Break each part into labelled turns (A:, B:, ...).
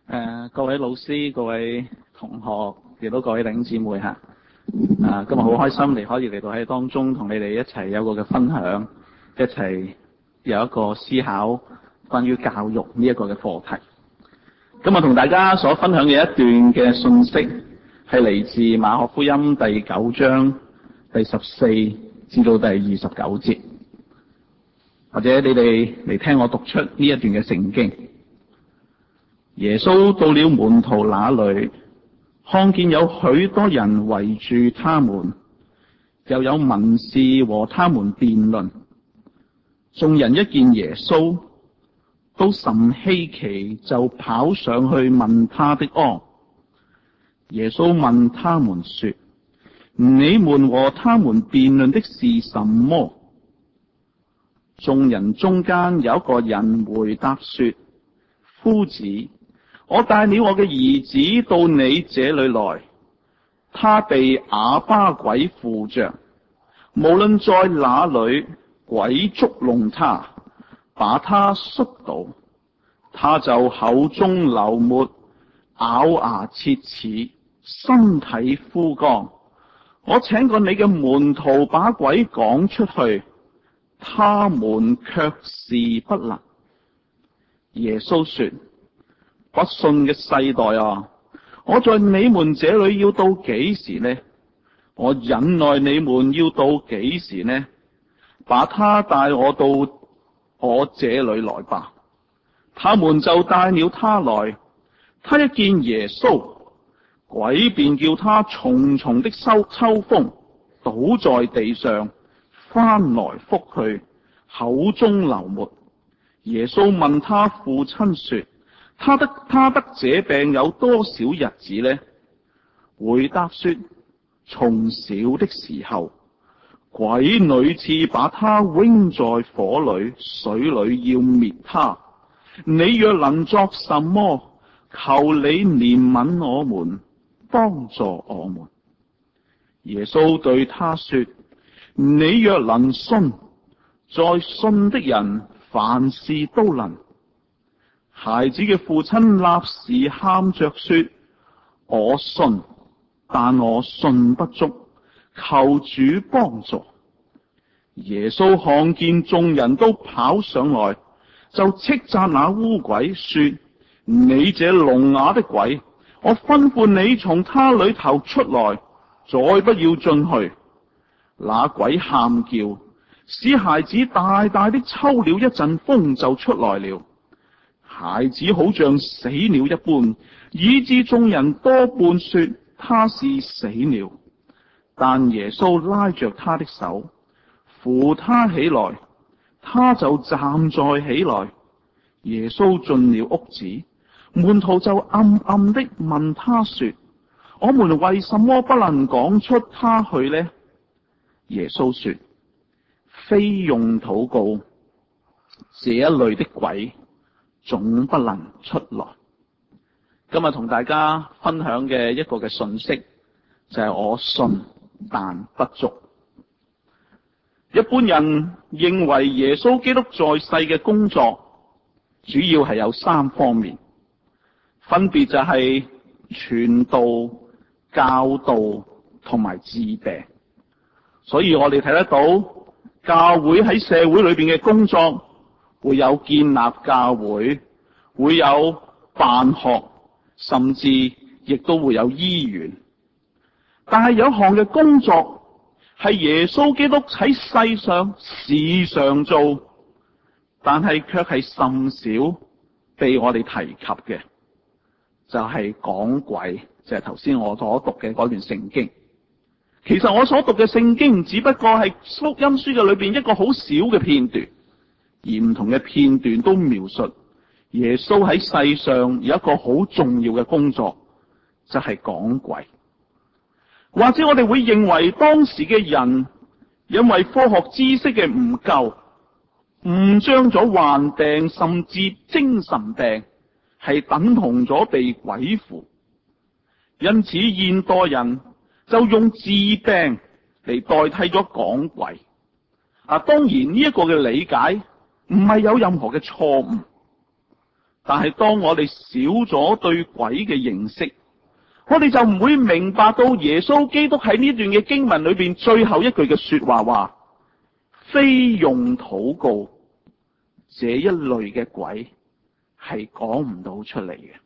A: 各位老師、各位同學，亦都各位弟兄姊妹吓，今日好開心可以嚟到喺當中同你哋一齊有個嘅分享，一齊有一個思考關於教育呢一個嘅課題。今日同大家所分享嘅一段嘅信息係嚟自馬可福音第9章第14至到第29節，或者你哋嚟聽我讀出呢一段嘅聖經。耶穌到了門徒那裏，看見有許多人圍住他們，又有文士和他們辯論。眾人一見耶穌，都甚稀奇，就跑上去問他的安。耶穌問他們說：你們和他們辯論的是什麼？眾人中間有一個人回答說：夫子，我帶了我嘅兒子到你這裏來，他被啞巴鬼附着，無論在哪裏，鬼捉弄他，把他摔倒，他就口中流沫，咬牙切齒，身體枯乾。我請過你嘅門徒把鬼趕出去，他們卻是不能。耶穌說：不信嘅世代啊，我在你們這裏要到幾時呢？我忍耐你們要到幾時呢？把他帶我到我這裏來吧。他們就帶了他來。他一見耶穌，鬼便叫他重重的抽風，倒在地上，翻來覆去，口中流沫。耶穌問他父親說：他得這病有多少日子呢？回答說：從小的時候，鬼屢次把他扔在火裏、水裏要滅他。你若能作什麼，求你憐憫我們，幫助我們。耶穌對他說：你若能信，在信的人凡事都能。孩子嘅父親立時喊着說：我信，但我信不足，求主幫助。耶穌看見眾人都跑上來，就斥責那污鬼說：你這聾啞的鬼，我吩咐你從他裏頭出來，再不要進去。那鬼喊叫，使孩子大大的抽了一陣風，就出來了。孩子好像死了一般，以致眾人多半說他是死了。但耶穌拉着他的手，扶他起來，他就站在起來。耶穌進了屋子，門徒就暗暗的問他說：我們為什麼不能趕出他去呢？耶穌說：非用禱告，這一類的鬼總不能出來。今日同大家分享嘅一個嘅信息就係我信但不足。一般人認為耶穌基督在世嘅工作主要係有3方面，分別就係傳道、教導同埋治病。所以我哋睇得到教會喺社會裏邊嘅工作，會有建立教會，會有辦學，甚至亦都會有醫院。但係有項嘅工作係耶穌基督喺世上時常做，但係卻係甚少被我哋提及嘅，就係趕鬼，就係頭先我所讀嘅嗰段聖經。其實我所讀嘅聖經只不過係福音書嘅裏邊一個好少嘅片段，而唔同嘅片段都描述耶穌喺世上有一個好重要嘅工作，就係趕鬼。或者我哋會認為當時嘅人因為科學知識嘅唔夠，誤將咗患病甚至精神病係等同咗被鬼附，因此現代人就用治病嚟代替咗趕鬼。當然呢一個嘅理解唔係有任何嘅錯誤， 但係當我哋少咗對鬼嘅認識，我哋就唔會明白到耶穌基督喺呢段嘅經文裏邊最後一句嘅說話，非用禱告這一類嘅鬼係講唔到出嚟嘅。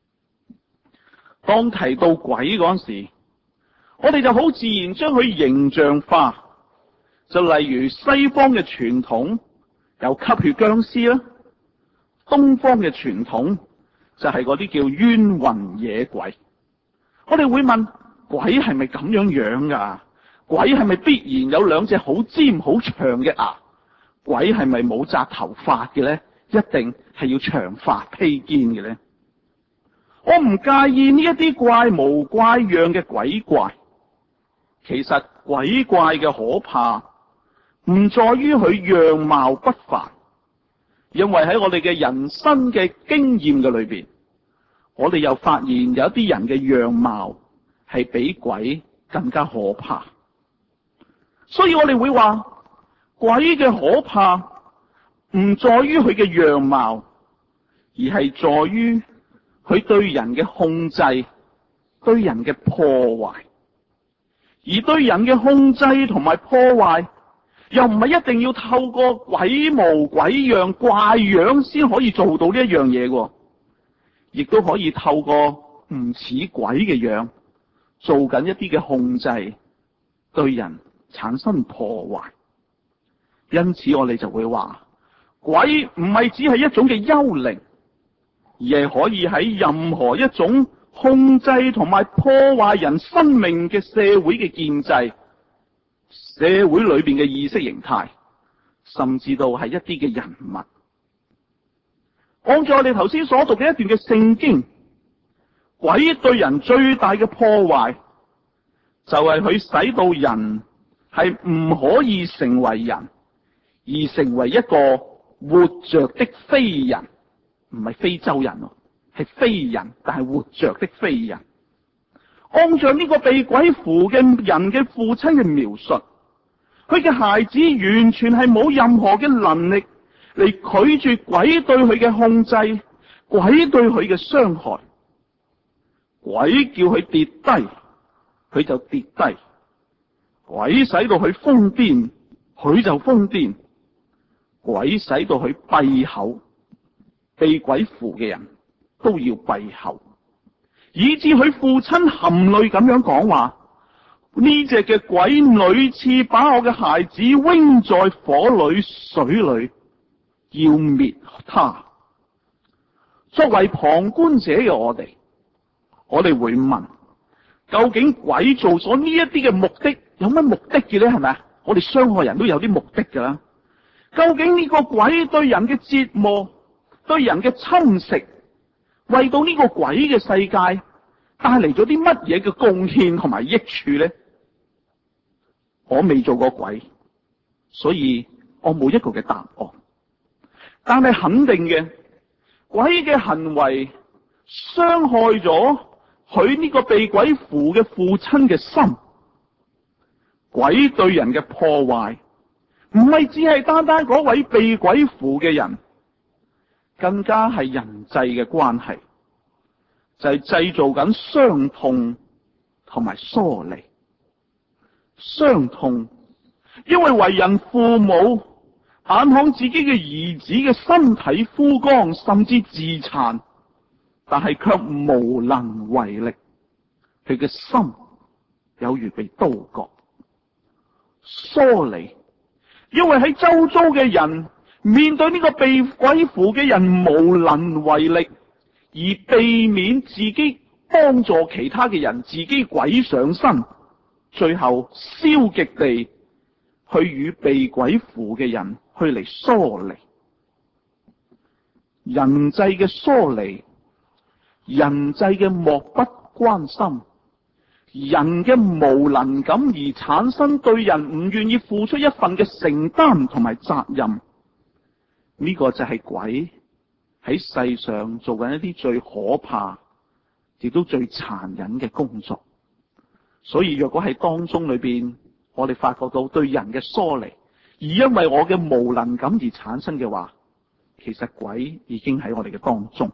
A: 當提到鬼嗰時，我哋就好自然將佢形象化，就例如西方嘅傳統有吸血僵屍啦，東方嘅傳統就係嗰啲叫冤魂野鬼。我哋會問，鬼係咪咁樣樣噶？鬼係咪必然有兩隻好尖好長嘅牙？鬼係咪冇紮頭髮嘅咧？一定係要長髮披肩嘅咧？我唔介意呢一啲怪模怪樣嘅鬼怪，其實鬼怪嘅可怕唔在於佢樣貌不凡，因為喺我哋嘅人生嘅經驗嘅裏邊，我哋又發現有啲人嘅樣貌係比鬼更加可怕，所以我哋會話鬼嘅可怕唔在於佢嘅樣貌，而係在於佢對人嘅控制，對人嘅破壞。而對人嘅控制同埋破壞，又唔係一定要透過鬼模鬼樣怪樣先可以做到呢一樣嘢嘅，亦都可以透過唔似鬼嘅樣做緊一啲嘅控制，對人產生破壞。因此我哋就會話，鬼唔係只係一種嘅幽靈，而係可以喺任何一種控制同埋破壞人生命嘅社會嘅建制，社會裏邊嘅意識形態，甚至到係一啲嘅人物。按照我哋頭先所讀嘅一段嘅聖經，鬼對人最大嘅破壞就係佢使到人係唔可以成為人，而成為一個活着的非人，唔係非洲人，係非人，但係活着的非人。按照呢個被鬼附嘅人嘅父親嘅描述，佢嘅孩子完全係冇任何嘅能力嚟拒絕鬼對佢嘅控制，鬼對佢嘅傷害。鬼叫佢跌低，佢就跌低；鬼使到佢瘋癲，佢就瘋癲；鬼使到佢閉口，被鬼附嘅人都要閉口，以致佢父親含淚咁樣講話：呢隻嘅鬼屢次把我嘅孩子扔在火裏水裏，要滅他。作為旁觀者嘅我哋會問，究竟鬼做咗呢一啲嘅目的有乜目的嘅咧？係咪啊？我哋傷害人都有啲目的噶啦。究竟呢個鬼對人嘅折磨，對人嘅侵蝕，為到呢個鬼嘅世界帶嚟咗啲乜嘢嘅貢獻同埋益處咧？我未做過鬼，所以我冇一個嘅答案。但係肯定嘅，鬼嘅行為傷害咗佢呢個被鬼附嘅父親嘅心。鬼對人嘅破壞唔係只係單單嗰位被鬼附嘅人，更加係人際嘅關係，就係製造緊傷痛同埋疏離。傷痛，因為為人父母眼看自己嘅兒子嘅身體枯乾，甚至自殘，但係卻無能為力，佢嘅心有如被刀割。疏離，因為喺周遭嘅人面對呢個被鬼附嘅人無能為力，而避免自己幫助其他嘅人，自己鬼上身，最後消極地去與被鬼附嘅人去嚟疏離。人際嘅疏離，人際嘅漠不關心，人嘅無能感而產生對人唔願意付出一份嘅承擔同埋責任，呢個就係鬼喺世上做緊一啲最可怕亦都最殘忍嘅工作。所以若果喺當中裏邊，我哋發覺到對人嘅疏離，而因為我嘅無能感而產生嘅話， 其實鬼已經喺我哋嘅當中。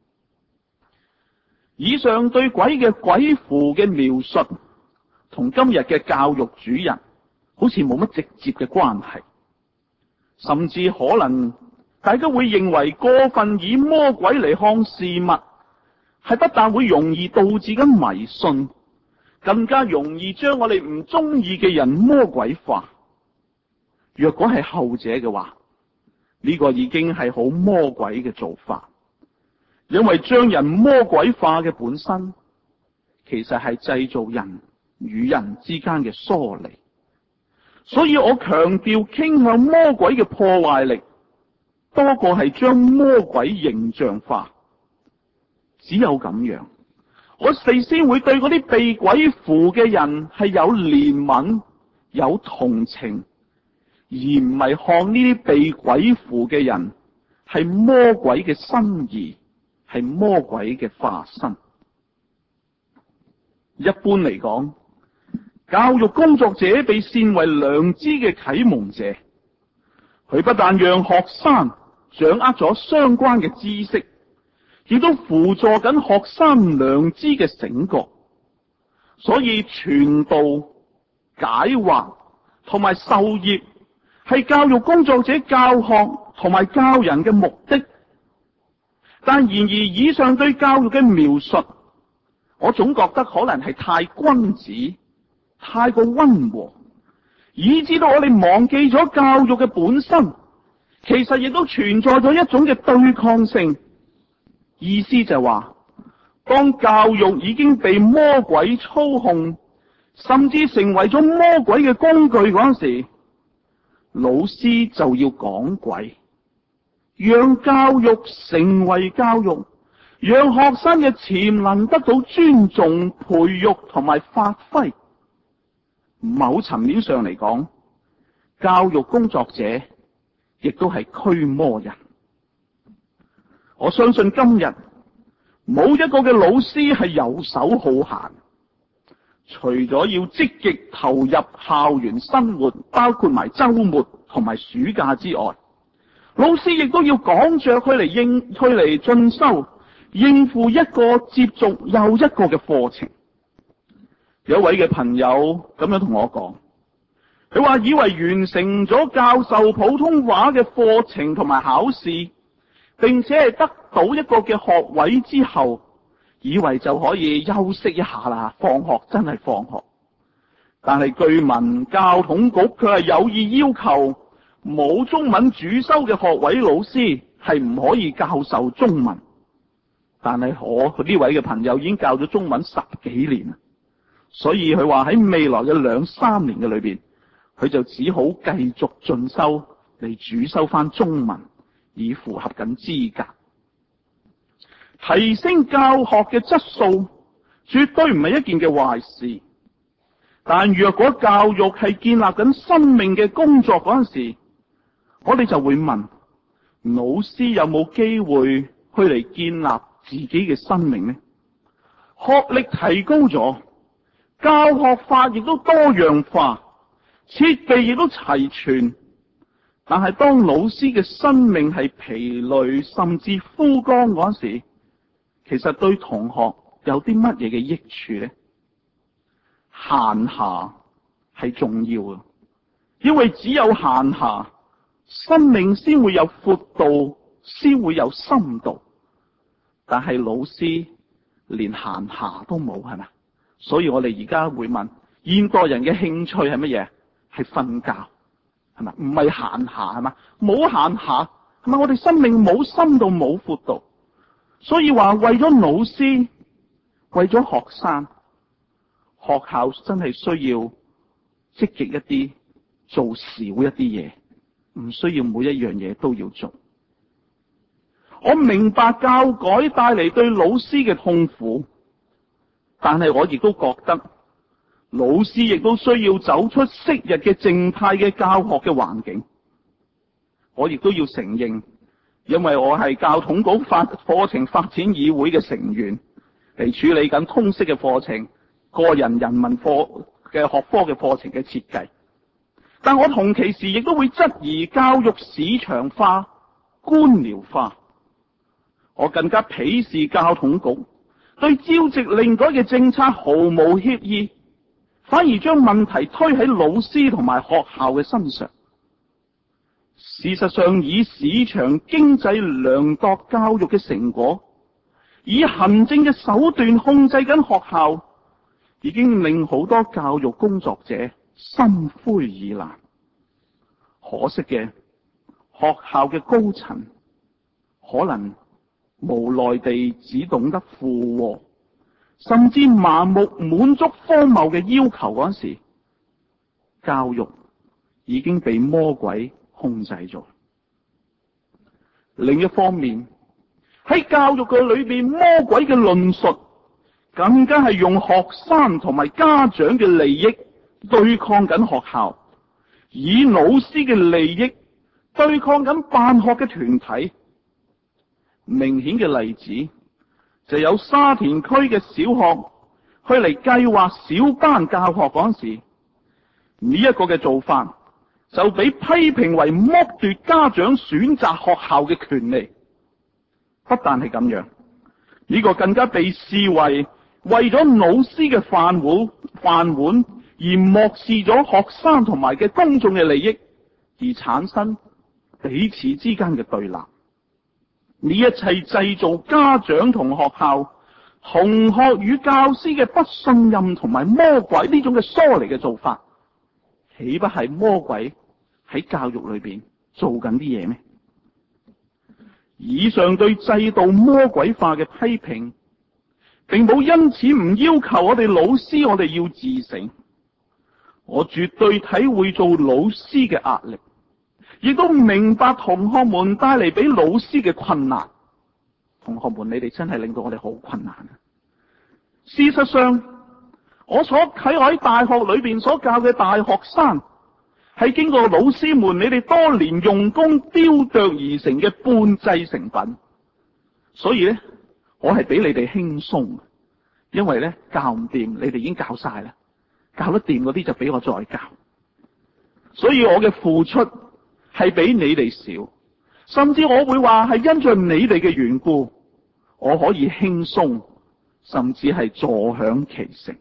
A: 以上對鬼嘅鬼符嘅描述，同今日嘅教育主日好似冇乜直接嘅關係，甚至可能大家會認為過分以魔鬼嚟看事物，係不但會容易導致緊迷信，更加容易將我哋唔中意嘅人魔鬼化。若果係後者嘅話，呢個已經係好魔鬼嘅做法，因為將人魔鬼化嘅本身，其實係製造人與人之間嘅疏離。所以我強調傾向魔鬼嘅破壞力，多過係將魔鬼形象化。只有咁樣，我哋先會對嗰啲被鬼附嘅人係有憐憫、有同情，而唔係看呢啲被鬼附嘅人係魔鬼嘅心意，係魔鬼嘅化身。一般嚟講，教育工作者被視為良知嘅啟蒙者，佢不但讓學生掌握咗相關嘅知識，亦都輔助緊學生良知嘅醒覺。所以傳道、解惑同埋授業係教育工作者教學同埋教人嘅目的。但然而以上對教育嘅描述，我總覺得可能係太君子，太過溫和，以致到我哋忘記咗教育嘅本身，其實亦都存在咗一種嘅對抗性。意思就係話，當教育已經被魔鬼操控，甚至成為咗魔鬼嘅工具嗰陣時，老師就要講鬼，讓教育成為教育，讓學生嘅潛能得到尊重、培育同埋發揮。某層面上嚟講，教育工作者亦都係驅魔人。我相信今日冇一個嘅老師係游手好閒，除咗要積極投入校園生活，包括埋周末同埋暑假之外，老師亦都要趕着佢嚟進修，應付一個接續又一個嘅課程。有一位嘅朋友咁樣同我講，佢話以為完成咗教授普通話嘅課程同埋考試，並且係得到一個嘅學位之後，以為就可以休息一下啦，放學真係放學。但係據聞教統局佢係有意要求冇中文主修嘅學位老師係唔可以教授中文。但係我呢位嘅朋友已經教咗中文10幾年啦，所以佢話喺未來嘅2-3年嘅裏邊，佢就只好繼續進修嚟主修翻中文，以符合緊資格。提升教學嘅質素絕對唔係一件嘅壞事，但若果教育係建立緊生命嘅工作嗰陣時，我哋就會問，老師有冇機會去嚟建立自己嘅生命呢？學歷提高咗，教學法亦都多樣化，設備亦都齊全，但係當老師嘅生命係疲累甚至枯乾嗰時，其實對同學有啲乜嘢嘅益處呢？閒暇係重要嘅，因為只有閒暇，生命先會有闊度，先會有深度。但係老師連閒暇都冇，係咪？所以我哋而家會問，現代人嘅興趣係乜嘢？係瞓覺，係咪？唔係閒暇，係咪？冇閒暇，係咪？我哋生命冇深度，冇闊度。所以話為咗老師，為咗學生，學校真係需要積極一啲，做少一啲嘢，唔需要每一樣嘢都要做。我明白教改帶嚟對老師嘅痛苦，但係我亦都覺得老師亦都需要走出昔日嘅靜態嘅教學嘅環境。我亦都要承認，因為我係教統局課程發展議會嘅成員，嚟處理緊通識嘅課程、個人人文課嘅學科嘅課程嘅設計。但我同其時亦都會質疑教育市場化
B: 官僚化。我更加鄙視教統局對朝夕令改嘅政策毫無歉意，反而將問題推喺老師同埋學校嘅身上。事實上，以市場經濟量度教育嘅成果，以行政嘅手段控制緊學校，已經令好多教育工作者心灰意冷。可惜嘅，學校嘅高層可能無奈地只懂得附和，甚至盲目滿足荒謬嘅要求嗰時，教育已經被魔鬼控制咗。另一方面，喺教育嘅裏邊，魔鬼嘅論述更加係用學生同埋家長嘅利益對抗緊學校，以老師嘅利益對抗緊辦學嘅團體。明顯嘅例子就有沙田區嘅小學去嚟計劃小班教學嗰時，呢一個嘅做法就被批評為剝奪家長選擇學校嘅權利。不但係咁樣，呢個更加被視為為咗老師嘅飯碗而漠視咗學生同埋嘅公眾嘅利益，而產生彼此之間嘅對立。呢一切製造家長同學校、同學與教師嘅不信任同埋魔鬼呢種嘅疏離嘅做法，豈不係魔鬼喺教育裏邊做緊啲嘢咩？以上對制度魔鬼化嘅批評，並冇因此唔要求我哋老師我哋要自省。我絕對體會做老師嘅壓力，亦都明白同學們帶嚟俾老師嘅困難。同學們，你哋真係令到我哋好困難啊！事實上，我喺大學裏邊所教嘅大學生，係經過老師們你哋多年用功雕琢而成嘅半製成品。所以咧，我係比你哋輕鬆，因為咧教唔掂，你哋已經教晒啦，教得掂嗰啲就俾我再教。所以我嘅付出係比你哋少，甚至我會話係因着你哋嘅緣故，我可以輕鬆，甚至係坐享其成。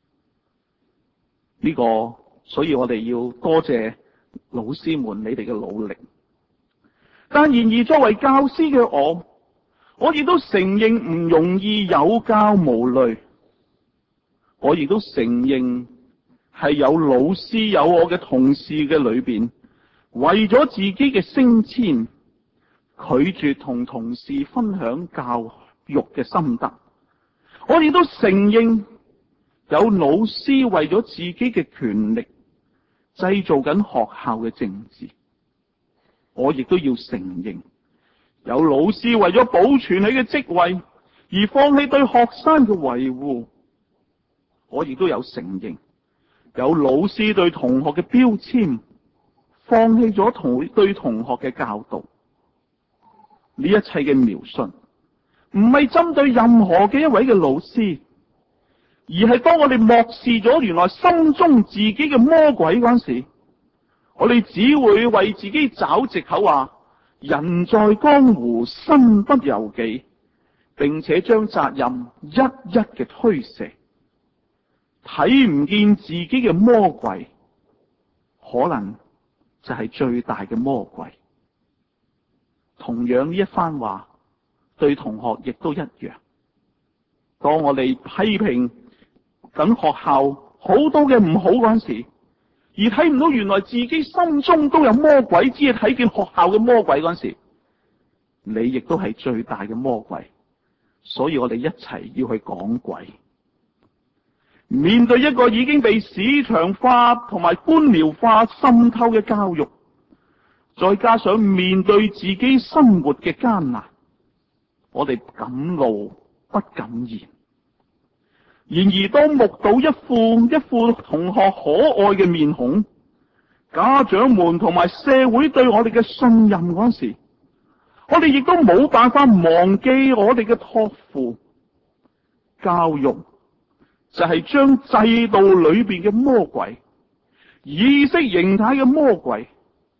B: 呢個，所以我哋要多謝老師們你哋嘅努力。但然而作為教師嘅我亦都承認唔容易有教無類。我亦都承認係有老師有我嘅同事嘅裏邊，為咗自己嘅升遷，拒絕同同事分享教育嘅心得。我亦都承認有老師為咗自己嘅權力製造緊學校嘅政治。我亦都要承認有老師為咗保存你嘅職位而放棄對學生嘅維護。我亦都有承認有老師對同學嘅標籤，放棄咗對同學嘅教導。呢一切嘅描述唔係針對任何嘅一位嘅老師，而係當我哋漠視咗原來心中自己嘅魔鬼嗰陣時，我哋只會為自己找藉口話人在江湖身不由己，並且將責任一一嘅推卸。睇唔見自己嘅魔鬼，可能就係最大嘅魔鬼。同樣呢一番話對同學亦都一樣。當我哋批評緊學校好多嘅唔好嗰陣時，而睇唔到原來自己心中都有魔鬼，只係睇見學校嘅魔鬼嗰陣時，你亦都係最大嘅魔鬼。所以我哋一齊要去講鬼。面對一個已經被市場化同埋官僚化滲透嘅教育，再加上面對自己生活嘅艱難，我哋敢怒不敢言。然而當目睹一副同學可愛嘅面孔，家長們同埋社會對我哋嘅信任嗰時，我哋亦都冇辦法忘記我哋嘅託付。教育就係將制度裏邊嘅魔鬼、意識形態嘅魔鬼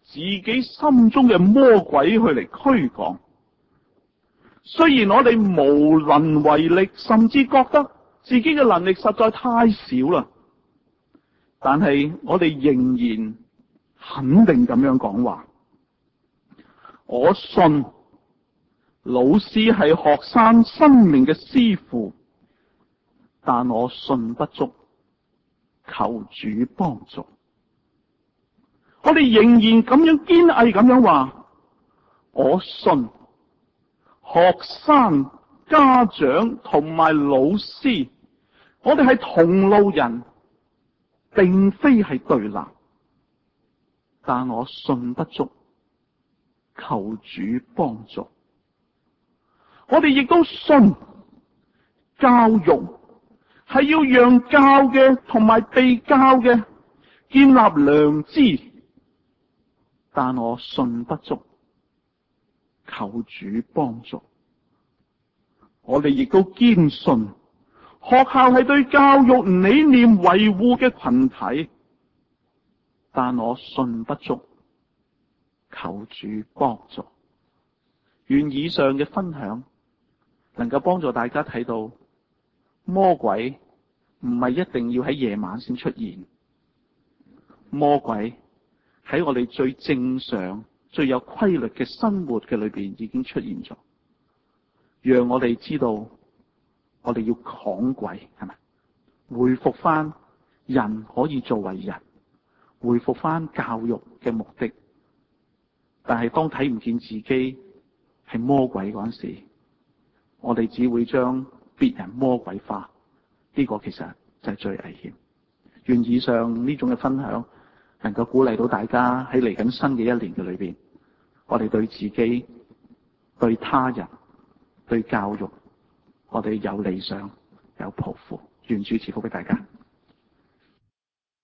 B: 自己心中嘅魔鬼去嚟驅趕。雖然我哋無能為力，甚至覺得自己嘅能力實在太少啦，但係我哋仍然肯定咁樣講話：我信老師係學生生命嘅師傅，但我信不足，求主幫助。我哋仍然咁樣堅毅咁樣話：我信學生、家長同埋老師，我哋係同路人，並非係對立。但我信不足，求主幫助。我哋亦都信教育係要讓教嘅同埋被教嘅建立良知，但我信不足，求主幫助。我哋亦都堅信學校係對教育理念維護嘅群體，但我信不足，求主幫助。願以上嘅分享能夠幫助大家睇到，魔鬼唔係一定要喺夜晚先出現，魔鬼喺我哋最正常、最有規律嘅生活嘅裏邊已經出現咗，讓我哋知道我哋要抗鬼，係咪？恢復翻人可以作為人，恢復翻教育嘅目的。但係當睇唔見自己係魔鬼嗰陣時，我哋只會將別人魔鬼化，呢個其實就係最危險。願以上呢種嘅分享能夠鼓勵到大家喺嚟緊新嘅一年嘅裏邊，我哋對自己、對他人、對教育，我哋有理想、有抱負。願主賜福俾大家。